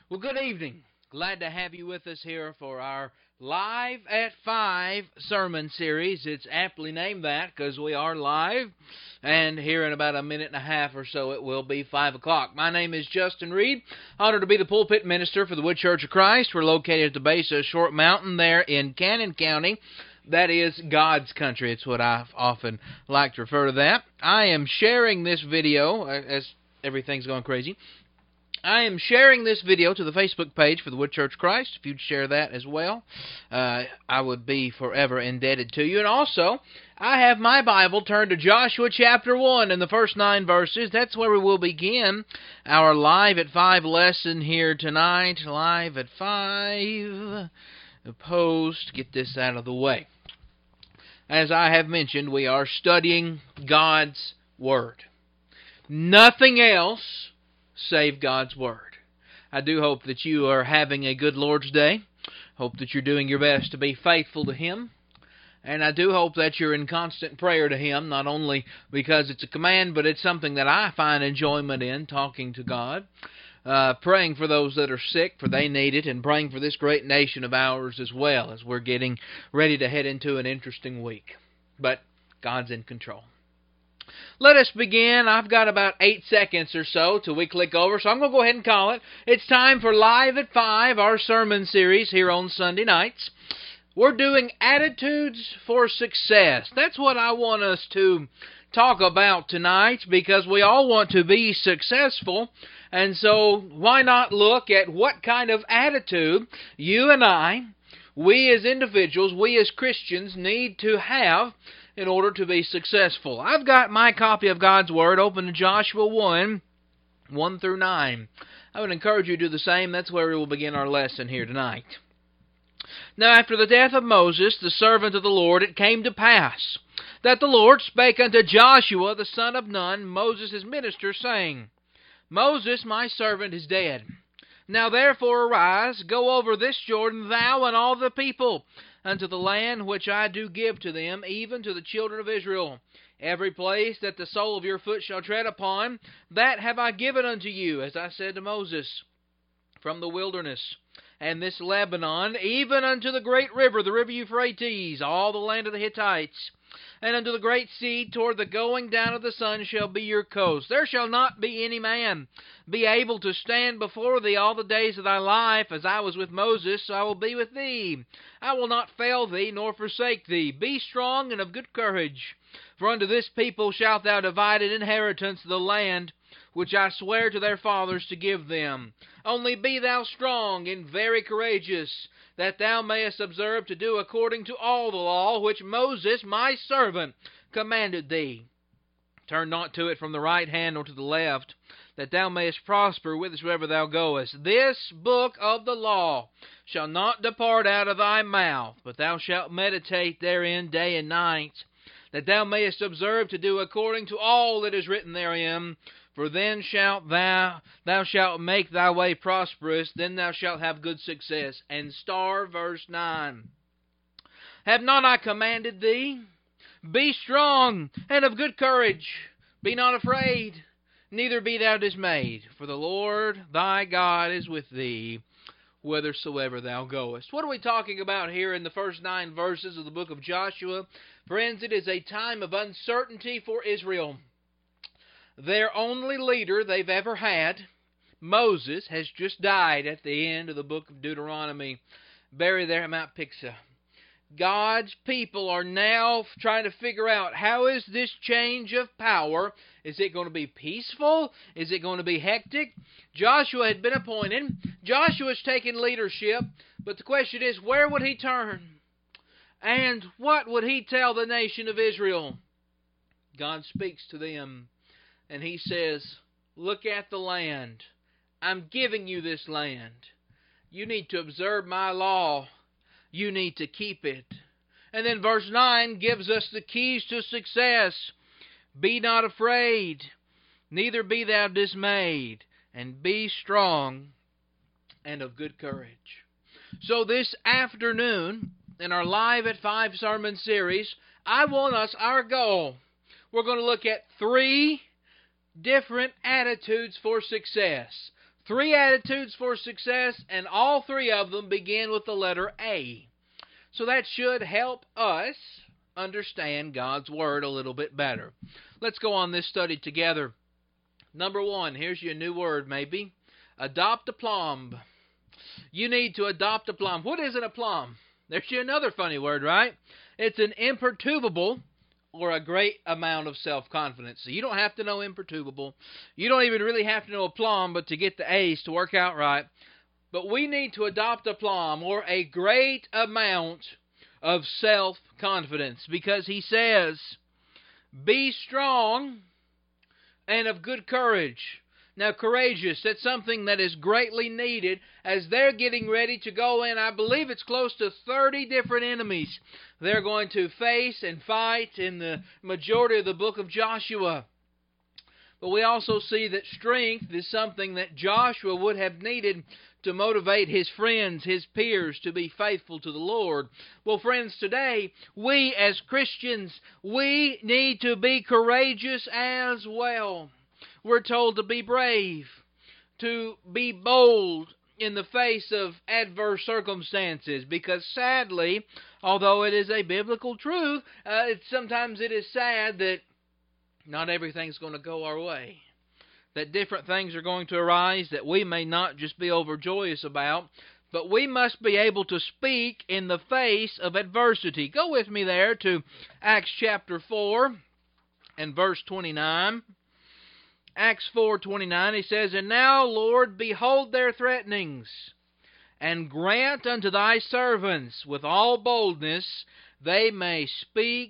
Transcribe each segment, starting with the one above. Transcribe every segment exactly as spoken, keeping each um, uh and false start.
Well, good evening. Glad to have you with us here for our Live at five sermon series. It's aptly named that because we are live, and here in about a minute and a half or so it will be five o'clock. My name is Justin Reed, honored to be the pulpit minister for the Wood Church of Christ. We're located at the base of Short Mountain there in Cannon County. That is God's country. It's what I often like to refer to that. I am sharing this video, as everything's going crazy, I am sharing this video to the Facebook page for the Wood Church of Christ. If you'd share that as well, uh, I would be forever indebted to you. And also, I have my Bible turned to Joshua chapter one and the first nine verses. That's where we will begin our Live at five lesson here tonight. Live at five. Opposed. Get this out of the way. As I have mentioned, we are studying God's Word. Nothing else save God's Word. I do hope that you are having a good Lord's Day. Hope that you're doing your best to be faithful to Him. And I do hope that you're in constant prayer to Him, not only because it's a command, but it's something that I find enjoyment in, talking to God. Uh, praying for those that are sick, for they need it, and praying for this great nation of ours as well, as we're getting ready to head into an interesting week. But God's in control. Let us begin. I've got about eight seconds or so till we click over, so I'm going to go ahead and call it. It's time for Live at five, our sermon series here on Sunday nights. We're doing attitudes for success. That's what I want us to talk about tonight, because we all want to be successful. And so why not look at what kind of attitude you and I, we as individuals, we as Christians need to have in order to be successful. I've got my copy of God's Word open to Joshua one, one through nine. I would encourage you to do the same. That's where we will begin our lesson here tonight. Now after the death of Moses, the servant of the Lord, it came to pass that the Lord spake unto Joshua, the son of Nun, Moses' minister, saying, Moses, my servant, is dead. Now therefore arise, go over this Jordan, thou and all the people, unto the land which I do give to them, even to the children of Israel. Every place that the sole of your foot shall tread upon, that have I given unto you, as I said to Moses, from the wilderness, and this Lebanon, even unto the great river, the river Euphrates, all the land of the Hittites, and unto the great sea, toward the going down of the sun shall be your coast. There shall not be any man be able to stand before thee all the days of thy life. As I was with Moses, so I will be with thee. I will not fail thee, nor forsake thee. Be strong and of good courage, for unto this people shalt thou divide an inheritance of the land, which I swear to their fathers to give them. Only be thou strong and very courageous, that thou mayest observe to do according to all the law which Moses my servant commanded thee. Turn not to it from the right hand nor to the left, that thou mayest prosper whithersoever thou goest. This book of the law shall not depart out of thy mouth, but thou shalt meditate therein day and night, that thou mayest observe to do according to all that is written therein. For then shalt thou, thou shalt make thy way prosperous, then thou shalt have good success. And star verse nine. Have not I commanded thee? Be strong and of good courage. Be not afraid, neither be thou dismayed. For the Lord thy God is with thee, whithersoever thou goest. What are we talking about here in the first nine verses of the book of Joshua? Friends, it is a time of uncertainty for Israel. Their only leader they've ever had, Moses, has just died at the end of the book of Deuteronomy, buried there at Mount Pisgah. God's people are now trying to figure out, how is this change of power? Is it going to be peaceful? Is it going to be hectic? Joshua had been appointed. Joshua's taken leadership, but the question is, where would he turn? And what would he tell the nation of Israel? God speaks to them. And he says, look at the land. I'm giving you this land. You need to observe my law. You need to keep it. And then verse nine gives us the keys to success. Be not afraid, neither be thou dismayed, and be strong and of good courage. So this afternoon, in our Live at five sermon series, I want us, our goal, we're going to look at three different attitudes for success. Three attitudes for success, and all three of them begin with the letter A. So that should help us understand God's Word a little bit better. Let's go on this study together. Number one, here's your new word maybe. Adopt aplomb. You need to adopt aplomb. What is an aplomb? There's you another funny word, right? It's an imperturbable or a great amount of self-confidence. So you don't have to know imperturbable. You don't even really have to know aplomb, but to get the A's to work out right. But we need to adopt aplomb or a great amount of self-confidence, because he says, be strong and of good courage. Now, courageous, that's something that is greatly needed as they're getting ready to go in. I believe it's close to thirty different enemies they're going to face and fight in the majority of the book of Joshua. But we also see that strength is something that Joshua would have needed to motivate his friends, his peers, to be faithful to the Lord. Well, friends, today, we as Christians, we need to be courageous as well. We're told to be brave, to be bold in the face of adverse circumstances, because sadly, although it is a biblical truth, uh, it, sometimes it is sad that not everything's going to go our way. That different things are going to arise that we may not just be overjoyous about, but we must be able to speak in the face of adversity. Go with me there to Acts chapter four and verse twenty-nine. Acts four twenty-nine, he says, And now, Lord, behold their threatenings, and grant unto thy servants with all boldness they may speak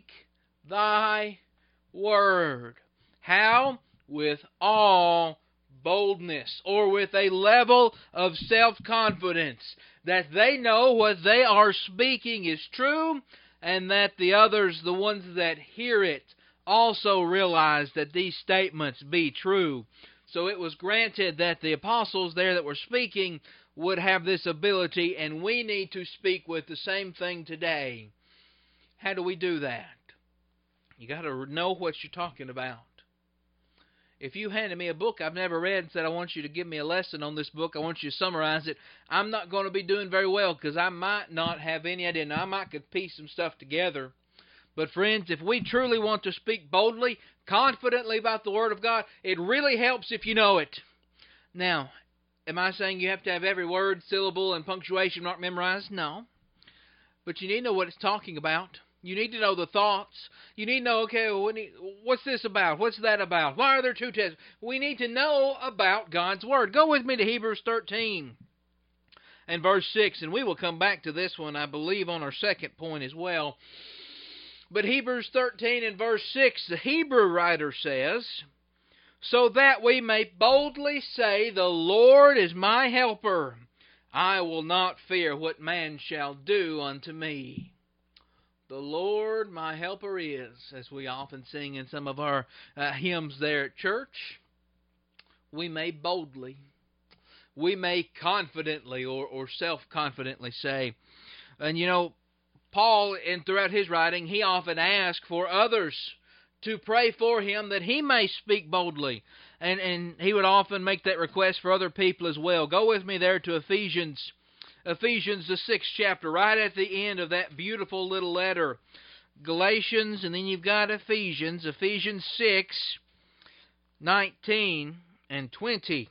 thy word. How? With all boldness, or with a level of self-confidence, that they know what they are speaking is true, and that the others, the ones that hear it, also realize that these statements be true. So it was granted that the apostles there that were speaking would have this ability, and we need to speak with the same thing today. How do we do that? You got to know what you're talking about. If you handed me a book I've never read and said, I want you to give me a lesson on this book, I want you to summarize it, I'm not going to be doing very well, because I might not have any idea. Now, I might could piece some stuff together. But friends, if we truly want to speak boldly, confidently about the Word of God, it really helps if you know it. Now, am I saying you have to have every word, syllable, and punctuation mark memorized? No. But you need to know what it's talking about. You need to know the thoughts. You need to know, okay, well, what's this about? What's that about? Why are there two tests? We need to know about God's Word. Go with me to Hebrews thirteen and verse six, and we will come back to this one, I believe, on our second point as well. But Hebrews thirteen and verse six, the Hebrew writer says, So that we may boldly say, The Lord is my helper. I will not fear what man shall do unto me. The Lord my helper is, as we often sing in some of our uh, hymns there at church. We may boldly, we may confidently or, or self-confidently say. And you know, Paul, and throughout his writing, he often asked for others to pray for him that he may speak boldly. And, and he would often make that request for other people as well. Go with me there to Ephesians Ephesians, the sixth chapter, right at the end of that beautiful little letter. Galatians, and then you've got Ephesians, Ephesians six, nineteen and twenty.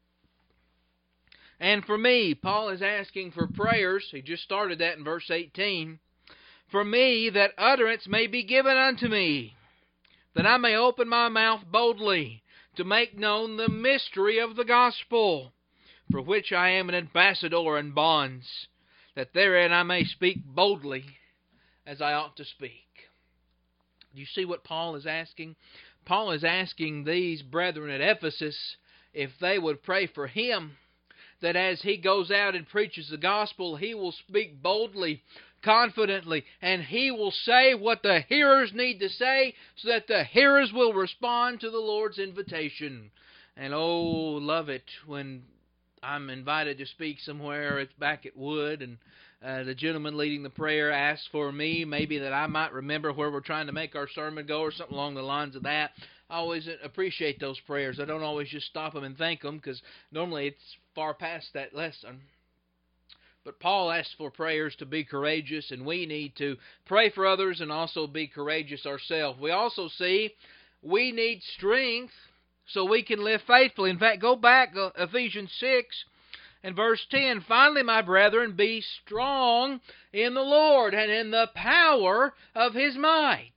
And for me, Paul is asking for prayers. He just started that in verse eighteen. For me, that utterance may be given unto me, that I may open my mouth boldly, to make known the mystery of the gospel, for which I am an ambassador in bonds, that therein I may speak boldly as I ought to speak. Do you see what Paul is asking? Paul is asking these brethren at Ephesus if they would pray for him, that as he goes out and preaches the gospel, he will speak boldly, confidently, and he will say what the hearers need to say, so that the hearers will respond to the Lord's invitation. And oh, love it when I'm invited to speak somewhere. It's back at Wood, and uh, the gentleman leading the prayer asks for me, maybe that I might remember where we're trying to make our sermon go, or something along the lines of that. I always appreciate those prayers. I don't always just stop them and thank them, because normally it's far past that lesson. But Paul asks for prayers to be courageous, and we need to pray for others and also be courageous ourselves. We also see we need strength so we can live faithfully. In fact, go back to Ephesians six and verse ten. Finally, my brethren, be strong in the Lord and in the power of His might.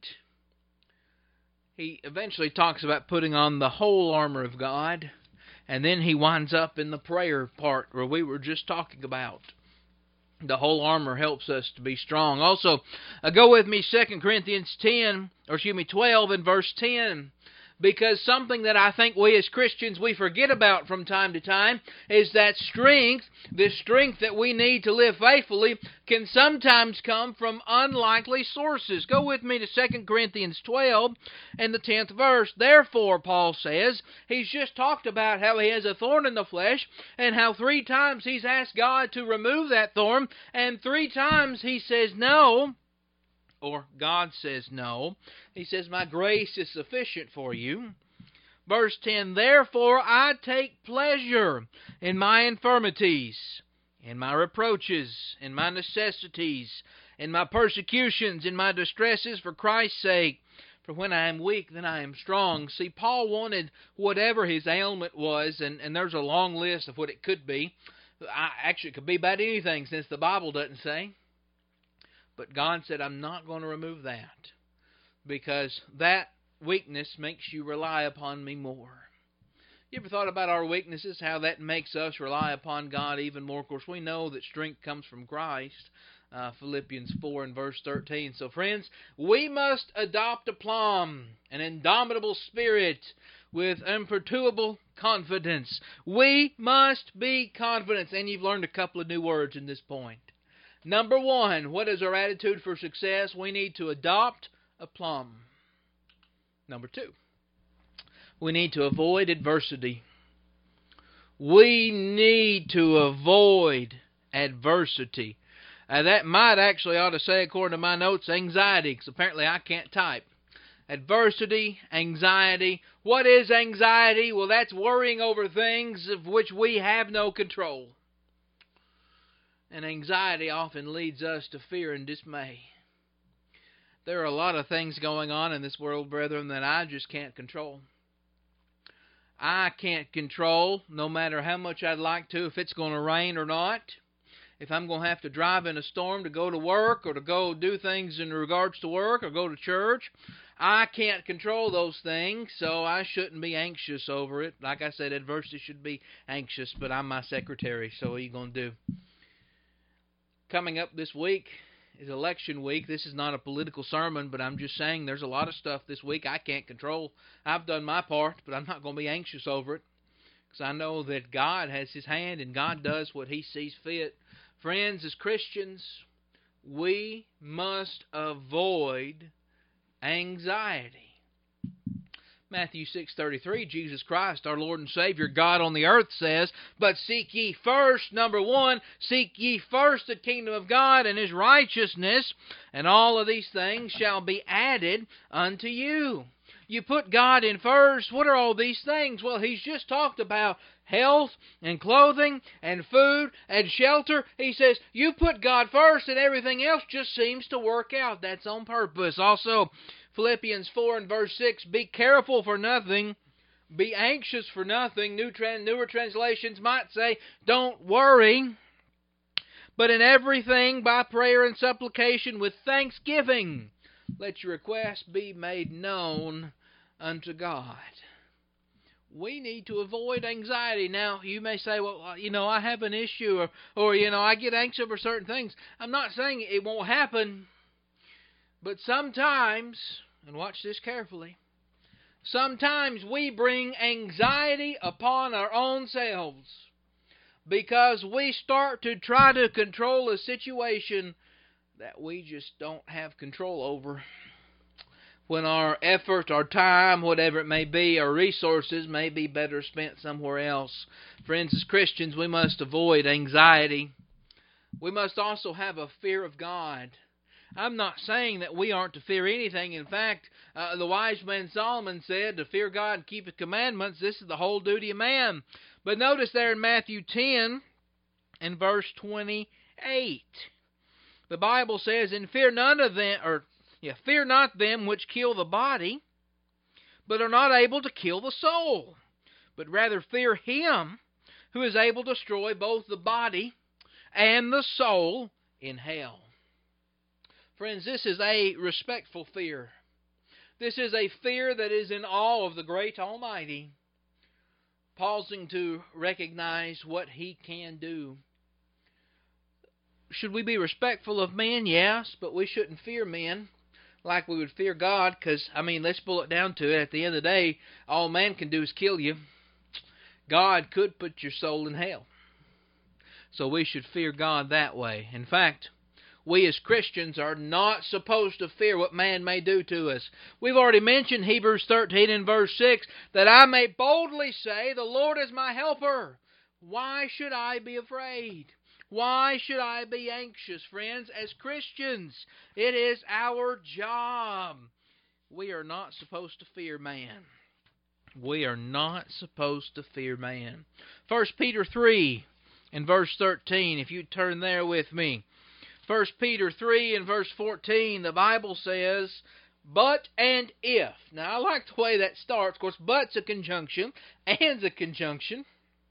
He eventually talks about putting on the whole armor of God, and then he winds up in the prayer part where we were just talking about. The whole armor helps us to be strong. Also, uh, go with me, Second Corinthians ten, or excuse me, twelve and verse ten. Because something that I think we as Christians, we forget about from time to time, is that strength, this strength that we need to live faithfully, can sometimes come from unlikely sources. Go with me to Second Corinthians twelve and the tenth verse. Therefore, Paul says, he's just talked about how he has a thorn in the flesh, and how three times he's asked God to remove that thorn, and three times he says no. Or God says no. He says, my grace is sufficient for you. Verse ten, therefore I take pleasure in my infirmities, in my reproaches, in my necessities, in my persecutions, in my distresses for Christ's sake. For when I am weak, then I am strong. See, Paul wanted whatever his ailment was, and, and there's a long list of what it could be. I, actually, it could be about anything, since the Bible doesn't say. But God said, I'm not going to remove that, because that weakness makes you rely upon me more. You ever thought about our weaknesses, how that makes us rely upon God even more? Of course, we know that strength comes from Christ, uh, Philippians four and verse thirteen. So friends, we must adopt a plumb, an indomitable spirit with imperturbable confidence. We must be confident. And you've learned a couple of new words in this point. Number one, what is our attitude for success? We need to adopt a plumb. Number two, we need to avoid adversity. We need to avoid adversity. Uh, that might actually ought to say, according to my notes, anxiety, because apparently I can't type. Adversity, anxiety. What is anxiety? Well, that's worrying over things of which we have no control. And anxiety often leads us to fear and dismay. There are a lot of things going on in this world, brethren, that I just can't control. I can't control, no matter how much I'd like to, if it's going to rain or not. If I'm going to have to drive in a storm to go to work, or to go do things in regards to work, or go to church. I can't control those things, so I shouldn't be anxious over it. Like I said, adversity should be anxious, but I'm my secretary, so what are you going to do? Coming up this week is election week. This is not a political sermon, but I'm just saying there's a lot of stuff this week I can't control. I've done my part, but I'm not going to be anxious over it, because I know that God has His hand and God does what He sees fit. Friends, as Christians, we must avoid anxiety. Matthew six thirty-three, Jesus Christ, our Lord and Savior, God on the earth, says, but seek ye first, number one, seek ye first the kingdom of God and His righteousness, and all of these things shall be added unto you. You put God in first. What are all these things? Well, He's just talked about health and clothing and food and shelter. He says, you put God first and everything else just seems to work out. That's on purpose. Also, Philippians four and verse six, be careful for nothing, be anxious for nothing. New trans, newer translations might say, don't worry, but in everything by prayer and supplication with thanksgiving, let your requests be made known unto God. We need to avoid anxiety. Now, you may say, well, you know, I have an issue, or, or you know, I get anxious over certain things. I'm not saying it won't happen, but sometimes, and watch this carefully, sometimes we bring anxiety upon our own selves because we start to try to control a situation that we just don't have control over. When our effort, our time, whatever it may be, our resources may be better spent somewhere else. Friends, as Christians, we must avoid anxiety. We must also have a fear of God. I'm not saying that we aren't to fear anything. In fact, uh, the wise man Solomon said, to fear God and keep His commandments, this is the whole duty of man. But notice there in Matthew ten and verse twenty-eight, the Bible says, "And fear none of them, or yeah, fear not them which kill the body, but are not able to kill the soul, but rather fear Him who is able to destroy both the body and the soul in hell." Friends, this is a respectful fear. This is a fear that is in awe of the great Almighty, pausing to recognize what He can do. Should we be respectful of men? Yes, but we shouldn't fear men like we would fear God, because, I mean, let's boil it down to it. At the end of the day, all man can do is kill you. God could put your soul in hell. So we should fear God that way. In fact, we as Christians are not supposed to fear what man may do to us. We've already mentioned Hebrews thirteen and verse six, that I may boldly say, the Lord is my helper. Why should I be afraid? Why should I be anxious, friends? As Christians, it is our job. We are not supposed to fear man. We are not supposed to fear man. First Peter three and verse thirteen, if you turn there with me. First Peter three and verse fourteen, the Bible says, "But and if." Now, I like the way that starts. Of course, but's a conjunction, and's a conjunction.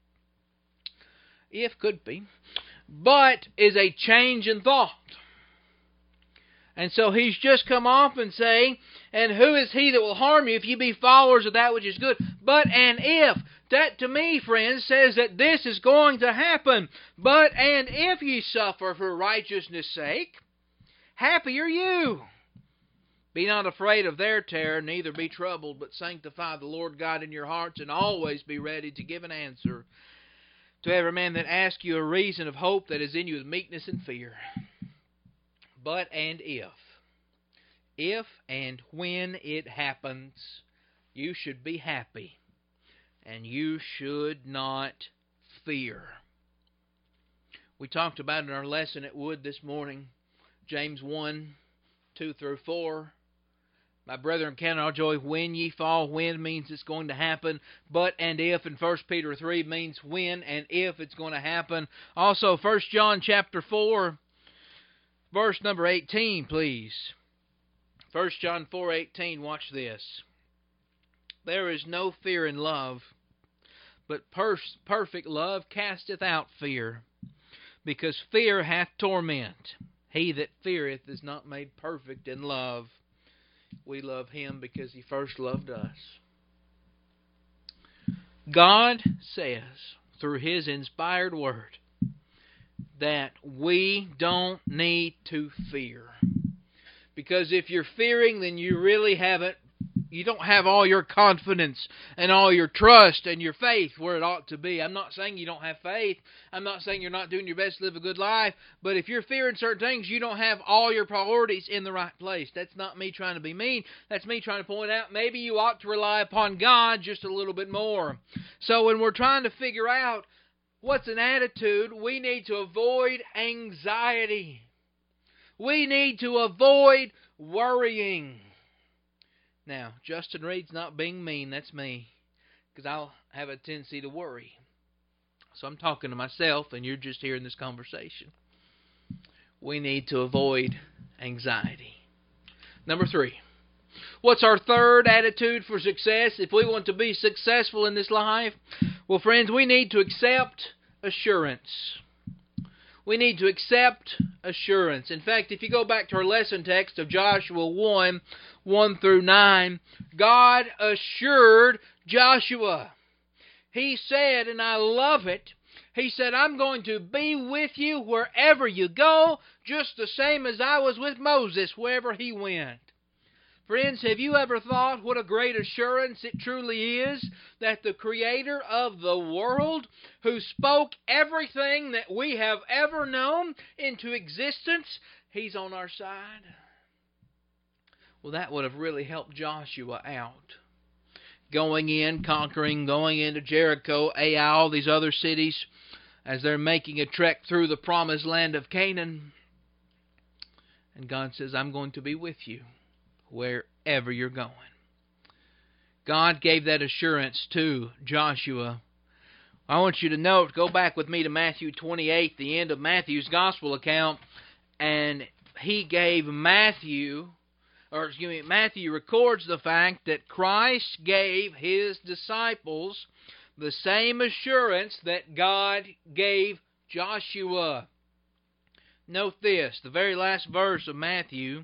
If could be. But is a change in thought. And so he's just come off and saying, "And who is he that will harm you if you be followers of that which is good?" But and if. That, to me, friends, says that this is going to happen. But and if ye suffer for righteousness' sake, happy are you. Be not afraid of their terror, neither be troubled, but sanctify the Lord God in your hearts, and always be ready to give an answer to every man that asks you a reason of hope that is in you with meekness and fear. But and if. If and when it happens, you should be happy. And you should not fear. We talked about in our lesson at Wood this morning, James one, two through four. My brethren, count it all joy when ye fall. When means it's going to happen. But and if in First Peter three means when and if it's going to happen. Also, First John chapter four, verse number eighteen, please. First John four eighteen, watch this. "There is no fear in love, but per- perfect love casteth out fear, because fear hath torment. He that feareth is not made perfect in love." We love Him because He first loved us. God says, through His inspired Word, that we don't need to fear. Because if you're fearing, then you really haven't You don't have all your confidence and all your trust and your faith where it ought to be. I'm not saying you don't have faith. I'm not saying you're not doing your best to live a good life. But if you're fearing certain things, you don't have all your priorities in the right place. That's not me trying to be mean. That's me trying to point out maybe you ought to rely upon God just a little bit more. So when we're trying to figure out what's an attitude, we need to avoid anxiety. We need to avoid worrying. Now, Justin Reed's not being mean, that's me, because I'll have a tendency to worry. So I'm talking to myself, and you're just hearing this conversation. We need to avoid anxiety. Number three, what's our third attitude for success if we want to be successful in this life? Well, friends, we need to accept assurance. We need to accept assurance. In fact, if you go back to our lesson text of Joshua one, one through nine, God assured Joshua. He said, and I love it, He said, "I'm going to be with you wherever you go, just the same as I was with Moses wherever he went." Friends, have you ever thought what a great assurance it truly is that the Creator of the world, who spoke everything that we have ever known into existence, He's on our side? Well, that would have really helped Joshua out. Going in, conquering, going into Jericho, Ai, all these other cities, as they're making a trek through the promised land of Canaan. And God says, I'm going to be with you wherever you're going. God gave that assurance to Joshua. I want you to note, go back with me to Matthew twenty-eight, the end of Matthew's gospel account, and he gave Matthew, or excuse me, Matthew records the fact that Christ gave his disciples the same assurance that God gave Joshua. Note this, the very last verse of Matthew,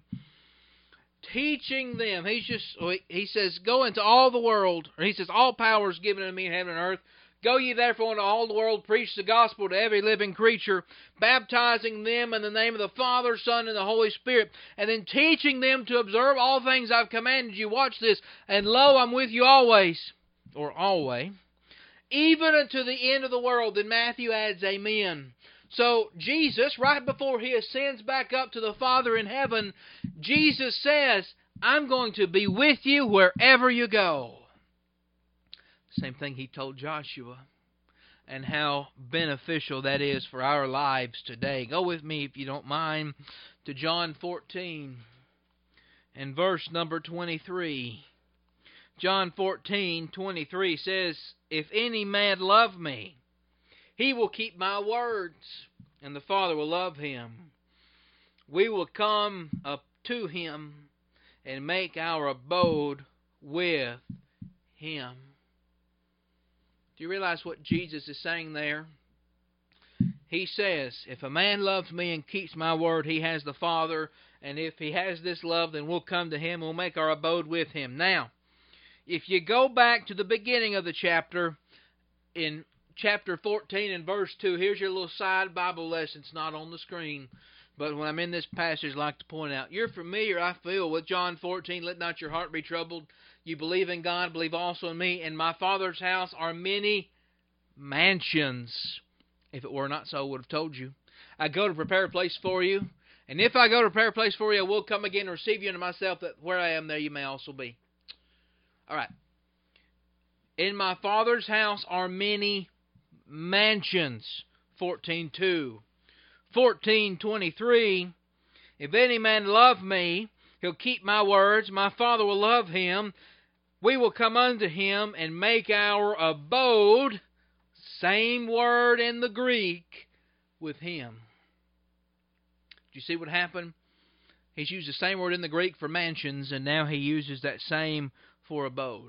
teaching them, he's just, he says, go into all the world, or he says, all power is given unto me in heaven and earth. Go ye therefore into all the world, preach the gospel to every living creature, baptizing them in the name of the Father, Son, and the Holy Spirit, and then teaching them to observe all things I've commanded you. Watch this. And lo, I'm with you always, or always, even unto the end of the world. Then Matthew adds, amen. So Jesus, right before he ascends back up to the Father in heaven, Jesus says, I'm going to be with you wherever you go. Same thing he told Joshua, and how beneficial that is for our lives today. Go with me, if you don't mind, to John fourteen and verse number twenty-three. John fourteen, twenty-three says, if any man love me, he will keep my words, and the Father will love him. We will come up to him and make our abode with him. Do you realize what Jesus is saying there? He says, if a man loves me and keeps my word, he has the Father. And if he has this love, then we'll come to him. We'll make our abode with him. Now, if you go back to the beginning of the chapter, in chapter fourteen and verse two, here's your little side Bible lesson. It's not on the screen. But when I'm in this passage, I like to point out, you're familiar, I feel, with John fourteen, let not your heart be troubled. You believe in God, believe also in me. In my Father's house are many mansions. If it were not so, I would have told you. I go to prepare a place for you. And if I go to prepare a place for you, I will come again and receive you unto myself, that where I am, there you may also be. All right. In my Father's house are many mansions. fourteen two. fourteen twenty-three. If any man love me, he'll keep my words. My Father will love him. We will come unto him and make our abode, same word in the Greek, with him. Do you see what happened? He's used the same word in the Greek for mansions, and now he uses that same for abode.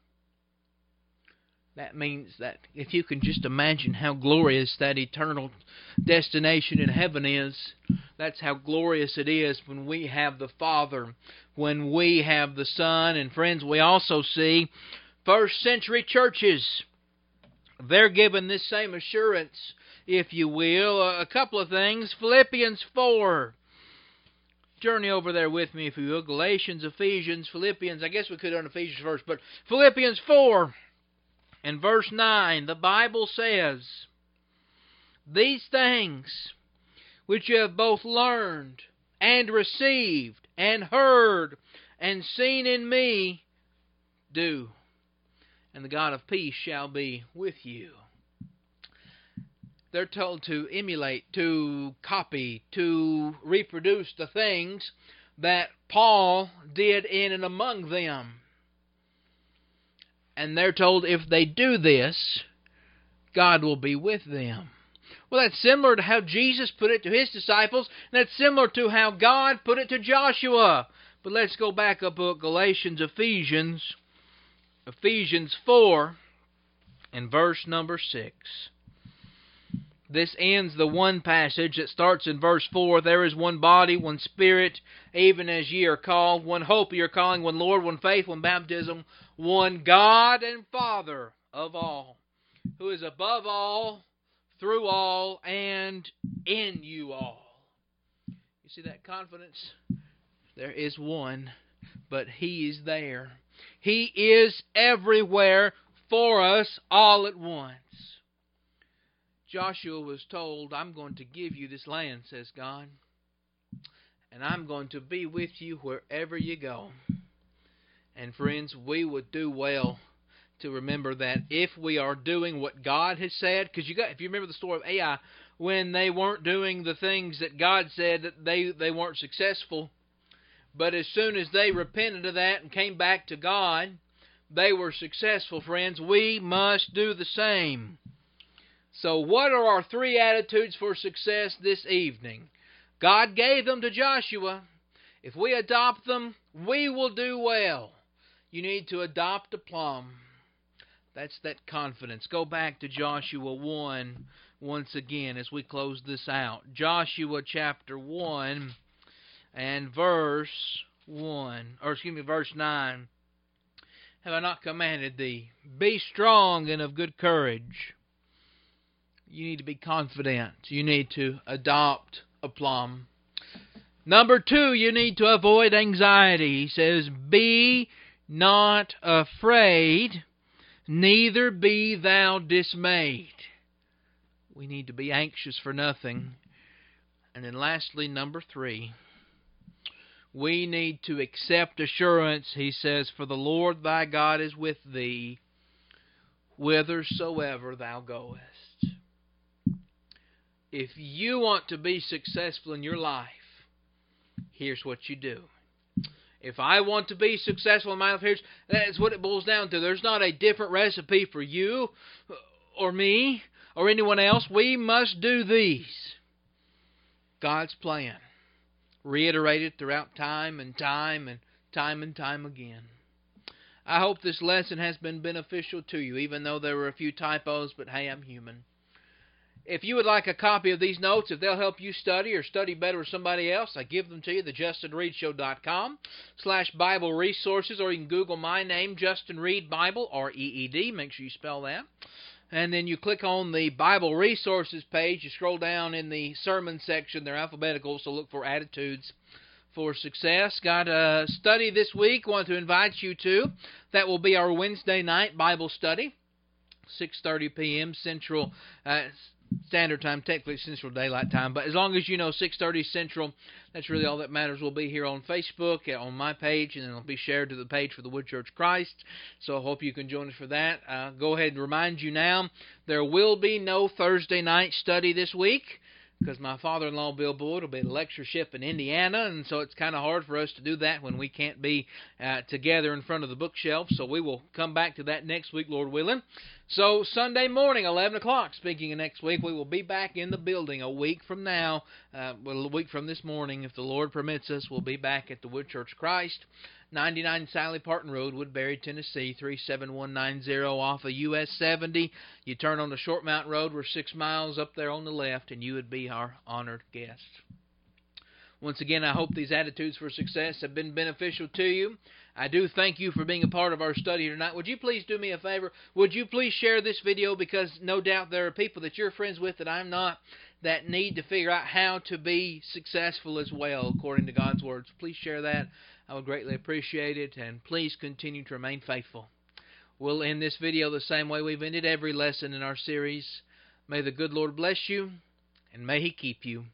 That means that if you can just imagine how glorious that eternal destination in heaven is, that's how glorious it is when we have the Father, when we have the Son. And friends, we also see first century churches, they're given this same assurance, if you will. A couple of things. Philippians four. Journey over there with me, if you will. Galatians, Ephesians, Philippians. I guess we could have done Ephesians first, but Philippians four. In verse nine, the Bible says, these things which you have both learned and received and heard and seen in me, do, and the God of peace shall be with you. They're told to emulate, to copy, to reproduce the things that Paul did in and among them. And they're told if they do this, God will be with them. Well, that's similar to how Jesus put it to his disciples. And that's similar to how God put it to Joshua. But let's go back up to Galatians, Ephesians, Ephesians four, and verse number six. This ends the one passage that starts in verse four. There is one body, one Spirit, even as ye are called. One hope of your calling, one Lord, one faith, one baptism, one God and Father of all, who is above all, through all, and in you all. You see that confidence? There is one, but He is there. He is everywhere for us all at once. Joshua was told, I'm going to give you this land, says God, and I'm going to be with you wherever you go. And friends, we would do well to remember that if we are doing what God has said, because you got, if you remember the story of Ai, when they weren't doing the things that God said that they, they weren't successful. But as soon as they repented of that and came back to God, they were successful, friends. We must do the same. So what are our three attitudes for success this evening? God gave them to Joshua. If we adopt them, we will do well. You need to adopt a plum. That's that confidence. Go back to Joshua one once again as we close this out. Joshua chapter one and verse one, or excuse me, verse nine. Have I not commanded thee? Be strong and of good courage. You need to be confident. You need to adopt a plum. Number two, you need to avoid anxiety. He says, be not afraid, neither be thou dismayed. We need to be anxious for nothing. And then lastly, number three, we need to accept assurance. He says, for the Lord thy God is with thee, whithersoever thou goest. If you want to be successful in your life, here's what you do. If I want to be successful in my life, here's, that's what it boils down to. There's not a different recipe for you or me or anyone else. We must do these. God's plan. Reiterated throughout time and time and time and time again. I hope this lesson has been beneficial to you, even though there were a few typos, but hey, I'm human. If you would like a copy of these notes, if they'll help you study or study better with somebody else, I give them to you, the justin reed show dot com slash Bible resources, or you can Google my name, Justin Reed Bible, R E E D. Make sure you spell that. And then you click on the Bible Resources page. You scroll down in the sermon section. They're alphabetical, so look for Attitudes for Success. Got a study this week I want to invite you to. That will be our Wednesday night Bible study, six thirty p.m. Central uh, Standard Time, technically Central Daylight Time. But as long as you know six thirty Central, that's really all that matters. We'll be here on Facebook, on my page, and it'll be shared to the page for the Wood Church Christ. So I hope you can join us for that. Uh, go ahead and remind you now, there will be no Thursday night study this week, because my father-in-law, Bill Boyd, will be at a lectureship in Indiana, and so it's kind of hard for us to do that when we can't be uh, together in front of the bookshelf. So we will come back to that next week, Lord willing. So Sunday morning, eleven o'clock, speaking of next week, we will be back in the building a week from now, uh, well, a week from this morning, if the Lord permits us. We'll be back at the Wood Church Christ, ninety-nine Sally Parton Road, Woodbury, Tennessee, three seven one nine zero, off of U S seventy. You turn on the Short Mountain Road. We're six miles up there on the left, and you would be our honored guest. Once again, I hope these attitudes for success have been beneficial to you. I do thank you for being a part of our study tonight. Would you please do me a favor? Would you please share this video, because no doubt there are people that you're friends with that I'm not, that need to figure out how to be successful as well, according to God's words. Please share that. I would greatly appreciate it, and please continue to remain faithful. We'll end this video the same way we've ended every lesson in our series. May the good Lord bless you, and may He keep you.